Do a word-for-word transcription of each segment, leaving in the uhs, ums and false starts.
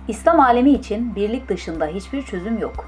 İslam alemi için birlik dışında hiçbir çözüm yok.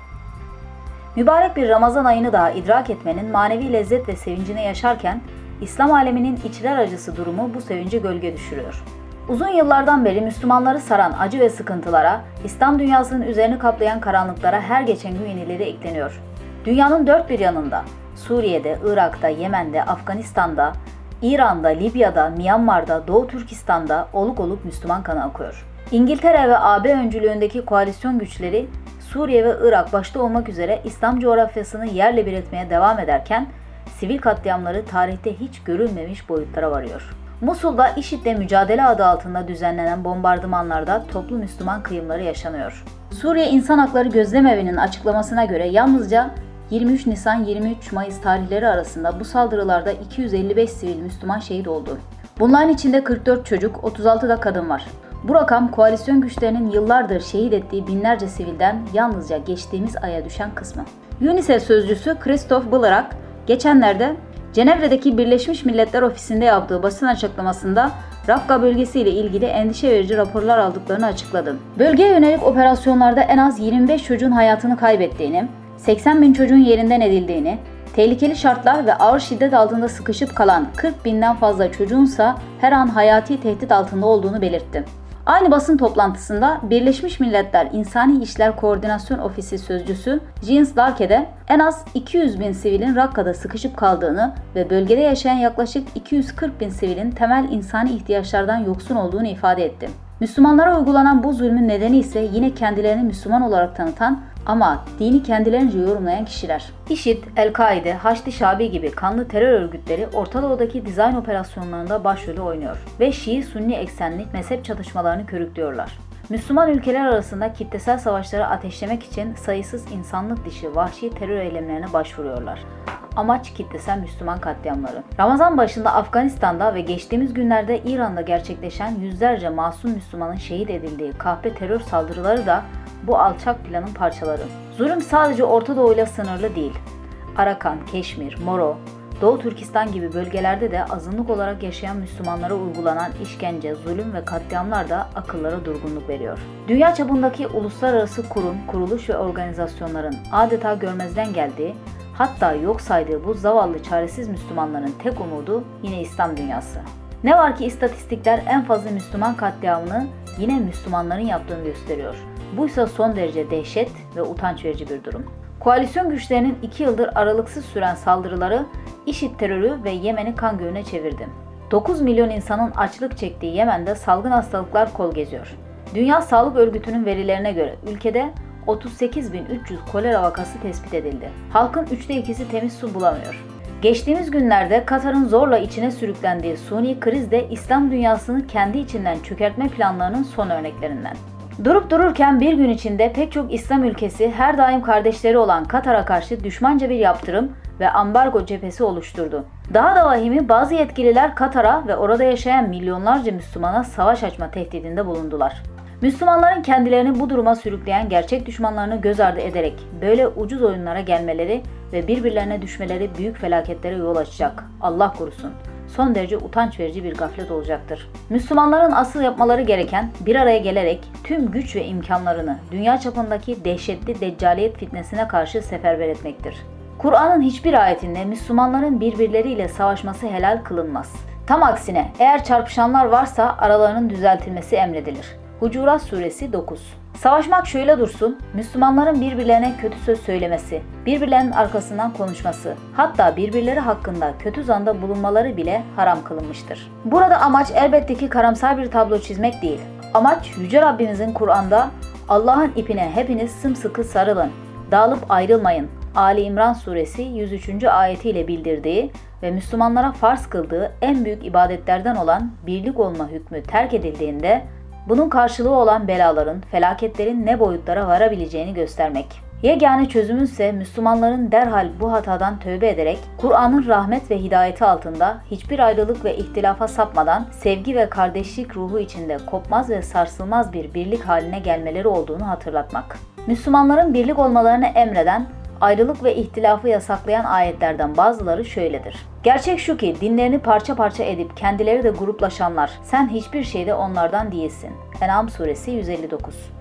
Mübarek bir Ramazan ayını daha idrak etmenin manevi lezzet ve sevincini yaşarken, İslam aleminin içler acısı durumu bu sevince gölge düşürüyor. Uzun yıllardan beri Müslümanları saran acı ve sıkıntılara, İslam dünyasının üzerini kaplayan karanlıklara her geçen gün yenileri ekleniyor. Dünyanın dört bir yanında, Suriye'de, Irak'ta, Yemen'de, Afganistan'da, İran'da, Libya'da, Myanmar'da, Doğu Türkistan'da oluk oluk Müslüman kanı akıyor. İngiltere ve A B öncülüğündeki koalisyon güçleri, Suriye ve Irak başta olmak üzere İslam coğrafyasını yerle bir etmeye devam ederken, sivil katliamları tarihte hiç görülmemiş boyutlara varıyor. Musul'da IŞİD'le mücadele adı altında düzenlenen bombardımanlarda toplu Müslüman kıyımları yaşanıyor. Suriye İnsan Hakları Gözlemevi'nin açıklamasına göre yalnızca yirmi üç Nisan yirmi üç Mayıs tarihleri arasında bu saldırılarda iki yüz elli beş sivil Müslüman şehit oldu. Bunların içinde kırk dört çocuk, otuz altı da kadın var. Bu rakam koalisyon güçlerinin yıllardır şehit ettiği binlerce sivilden yalnızca geçtiğimiz aya düşen kısmı. UNICEF sözcüsü Christophe Blarak geçenlerde Cenevre'deki Birleşmiş Milletler Ofisi'nde yaptığı basın açıklamasında Rafka bölgesi ile ilgili endişe verici raporlar aldıklarını açıkladı. Bölgeye yönelik operasyonlarda en az yirmi beş çocuğun hayatını kaybettiğini, seksen bin çocuğun yerinden edildiğini, tehlikeli şartlar ve ağır şiddet altında sıkışıp kalan kırk binden fazla çocuğunsa her an hayati tehdit altında olduğunu belirtti. Aynı basın toplantısında Birleşmiş Milletler İnsani İşler Koordinasyon Ofisi sözcüsü Jens Larke de en az iki yüz bin sivilin Rakka'da sıkışıp kaldığını ve bölgede yaşayan yaklaşık iki yüz kırk bin sivilin temel insani ihtiyaçlardan yoksun olduğunu ifade etti. Müslümanlara uygulanan bu zulmün nedeni ise yine kendilerini Müslüman olarak tanıtan ama dini kendilerince yorumlayan kişiler. IŞİD, El-Kaide, Haçlı Şabi gibi kanlı terör örgütleri Orta Doğu'daki dizayn operasyonlarında başrolü oynuyor ve Şii-Sunni eksenli mezhep çatışmalarını körüklüyorlar. Müslüman ülkeler arasında kitlesel savaşları ateşlemek için sayısız insanlık dışı vahşi terör eylemlerine başvuruyorlar. Amaç kitlesel Müslüman katliamları. Ramazan başında Afganistan'da ve geçtiğimiz günlerde İran'da gerçekleşen yüzlerce masum Müslümanın şehit edildiği kahpe terör saldırıları da bu alçak planın parçaları. Zulüm sadece Orta Doğu'yla sınırlı değil. Arakan, Keşmir, Moro, Doğu Türkistan gibi bölgelerde de azınlık olarak yaşayan Müslümanlara uygulanan işkence, zulüm ve katliamlar da akıllara durgunluk veriyor. Dünya çapındaki uluslararası kurum, kuruluş ve organizasyonların adeta görmezden geldiği, hatta yok saydığı bu zavallı çaresiz Müslümanların tek umudu yine İslam dünyası. Ne var ki istatistikler en fazla Müslüman katliamını yine Müslümanların yaptığını gösteriyor. Buysa son derece dehşet ve utanç verici bir durum. Koalisyon güçlerinin iki yıldır aralıksız süren saldırıları IŞİD terörü ve Yemen'i kan gölüne çevirdi. dokuz milyon insanın açlık çektiği Yemen'de salgın hastalıklar kol geziyor. Dünya Sağlık Örgütü'nün verilerine göre ülkede otuz sekiz bin üç yüz kolera vakası tespit edildi. Halkın üçte ikisi temiz su bulamıyor. Geçtiğimiz günlerde Katar'ın zorla içine sürüklendiği suni kriz de İslam dünyasını kendi içinden çökertme planlarının son örneklerinden. Durup dururken bir gün içinde pek çok İslam ülkesi her daim kardeşleri olan Katar'a karşı düşmanca bir yaptırım ve ambargo cephesi oluşturdu. Daha da vahimi bazı yetkililer Katar'a ve orada yaşayan milyonlarca Müslümana savaş açma tehdidinde bulundular. Müslümanların kendilerini bu duruma sürükleyen gerçek düşmanlarını göz ardı ederek böyle ucuz oyunlara gelmeleri ve birbirlerine düşmeleri büyük felaketlere yol açacak. Allah korusun. Son derece utanç verici bir gaflet olacaktır. Müslümanların asıl yapmaları gereken bir araya gelerek tüm güç ve imkanlarını dünya çapındaki dehşetli deccaliyet fitnesine karşı seferber etmektir. Kur'an'ın hiçbir ayetinde Müslümanların birbirleriyle savaşması helal kılınmaz. Tam aksine eğer çarpışanlar varsa aralarının düzeltilmesi emredilir. Hucurat Suresi dokuz. Savaşmak şöyle dursun, Müslümanların birbirlerine kötü söz söylemesi, birbirlerinin arkasından konuşması, hatta birbirleri hakkında kötü zanda bulunmaları bile haram kılınmıştır. Burada amaç elbette ki karamsar bir tablo çizmek değil. Amaç Yüce Rabbimizin Kur'an'da Allah'ın ipine hepiniz sımsıkı sarılın, dağılıp ayrılmayın, Ali İmran Suresi yüz üçüncü ayetiyle bildirdiği ve Müslümanlara farz kıldığı en büyük ibadetlerden olan birlik olma hükmü terk edildiğinde, bunun karşılığı olan belaların, felaketlerin ne boyutlara varabileceğini göstermek. Yegane çözümünse Müslümanların derhal bu hatadan tövbe ederek Kur'an'ın rahmet ve hidayeti altında hiçbir ayrılık ve ihtilafa sapmadan sevgi ve kardeşlik ruhu içinde kopmaz ve sarsılmaz bir birlik haline gelmeleri olduğunu hatırlatmak. Müslümanların birlik olmalarını emreden, ayrılık ve ihtilafı yasaklayan ayetlerden bazıları şöyledir. Gerçek şu ki dinlerini parça parça edip kendileri de gruplaşanlar, sen hiçbir şeyde onlardan değilsin. En'am Suresi yüz elli dokuz.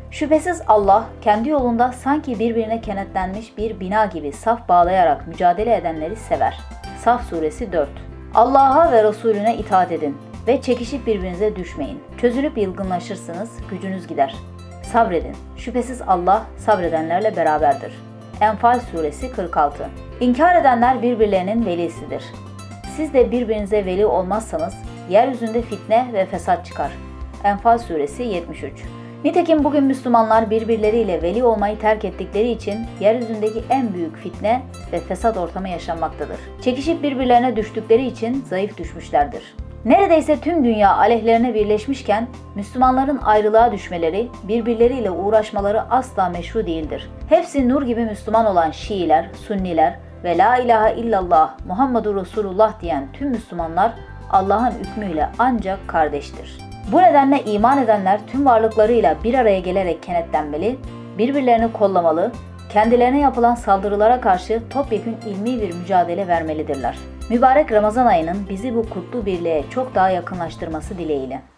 Şüphesiz Allah, kendi yolunda sanki birbirine kenetlenmiş bir bina gibi saf bağlayarak mücadele edenleri sever. Saf Suresi dört. Allah'a ve Resulüne itaat edin ve çekişip birbirinize düşmeyin. Çözülüp yılgınlaşırsınız, gücünüz gider. Sabredin. Şüphesiz Allah sabredenlerle beraberdir. Enfal Suresi kırk altı. İnkar edenler birbirlerinin velisidir. Siz de birbirinize veli olmazsanız yeryüzünde fitne ve fesat çıkar. Enfal Suresi yetmiş üç. Nitekim bugün Müslümanlar birbirleriyle veli olmayı terk ettikleri için yeryüzündeki en büyük fitne ve fesat ortamı yaşanmaktadır. Çekişip birbirlerine düştükleri için zayıf düşmüşlerdir. Neredeyse tüm dünya aleyhlerine birleşmişken Müslümanların ayrılığa düşmeleri, birbirleriyle uğraşmaları asla meşru değildir. Hepsi nur gibi Müslüman olan Şiiler, Sünniler ve La ilahe illallah Muhammedur Resulullah diyen tüm Müslümanlar Allah'ın hükmüyle ancak kardeştir. Bu nedenle iman edenler tüm varlıklarıyla bir araya gelerek kenetlenmeli, birbirlerini kollamalı, kendilerine yapılan saldırılara karşı topyekün ilmi bir mücadele vermelidirler. Mübarek Ramazan ayının bizi bu kutlu birliğe çok daha yakınlaştırması dileğiyle.